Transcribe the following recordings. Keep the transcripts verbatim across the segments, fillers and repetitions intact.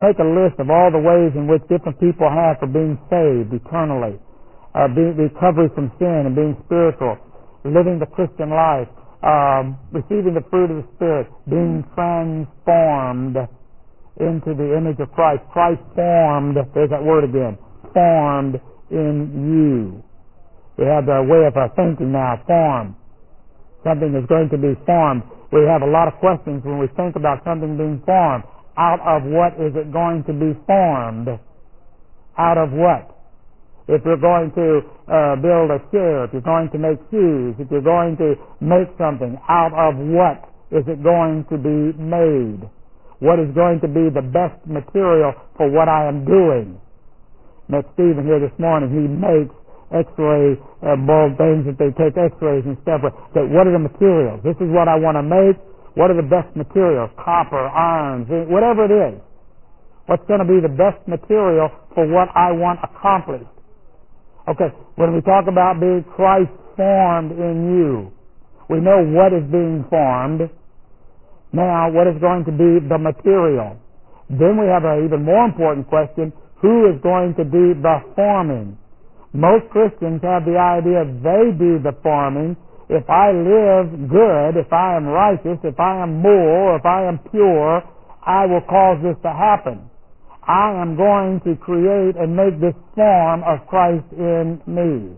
Make a list of all the ways in which different people have for being saved eternally, uh, being recovery from sin and being spiritual, living the Christian life, um, receiving the fruit of the Spirit, being transformed into the image of Christ. Christ formed, there's that word again, formed in you. We have the way of our thinking now, form. Something is going to be formed. We have a lot of questions when we think about something being formed. Out of what is it going to be formed? Out of what? If you're going to uh, build a chair, if you're going to make shoes, if you're going to make something, out of what is it going to be made? What is going to be the best material for what I am doing? Met Stephen here this morning. He makes X-ray uh, bulb things that they take X-rays and stuff with. So what are the materials? This is what I want to make. What are the best materials? Copper, iron, zinc, whatever it is. What's going to be the best material for what I want accomplished? Okay, when we talk about being Christ formed in you, we know what is being formed. Now, what is going to be the material? Then we have an even more important question: who is going to be the forming? Most Christians have the idea they do the forming. If I live good, if I am righteous, if I am moral, if I am pure, I will cause this to happen. I am going to create and make this form of Christ in me.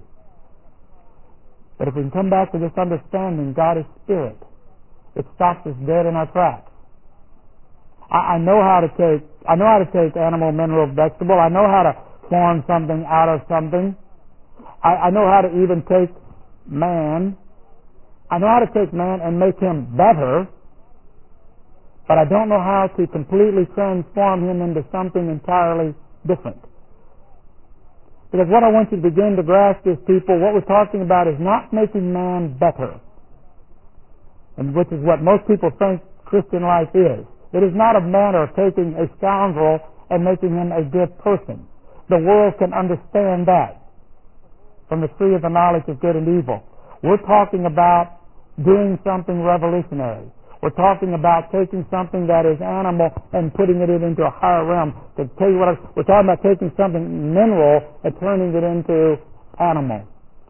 But if we can come back to this understanding, God is Spirit, it stops us dead in our tracks. I, I know how to take, I know how to take animal, mineral, vegetable. I know how to form something out of something. I, I know how to even take man. I know how to take man and make him better, but I don't know how to completely transform him into something entirely different. Because what I want you to begin to grasp is, people, what we're talking about is not making man better, and which is what most people think Christian life is. It is not a matter of taking a scoundrel and making him a good person. The world can understand that from the tree of the knowledge of good and evil. We're talking about doing something revolutionary. We're talking about taking something that is animal and putting it into a higher realm. To tell you what, I, we're talking about taking something mineral and turning it into animal.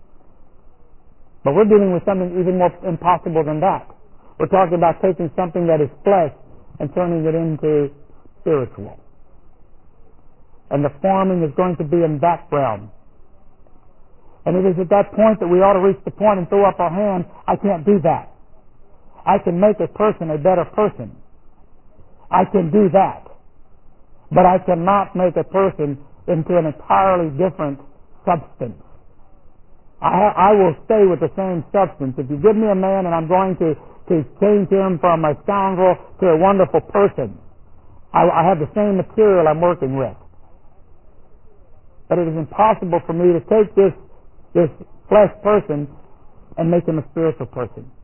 But we're dealing with something even more impossible than that. We're talking about taking something that is flesh and turning it into spiritual. And the forming is going to be in that realm. And it is at that point that we ought to reach the point and throw up our hands. I can't do that. I can make a person a better person. I can do that. But I cannot make a person into an entirely different substance. I, ha- I will stay with the same substance. If you give me a man and I'm going to, to change him from a scoundrel to a wonderful person, I, I have the same material I'm working with. But it is impossible for me to take this this flesh person and make him a spiritual person.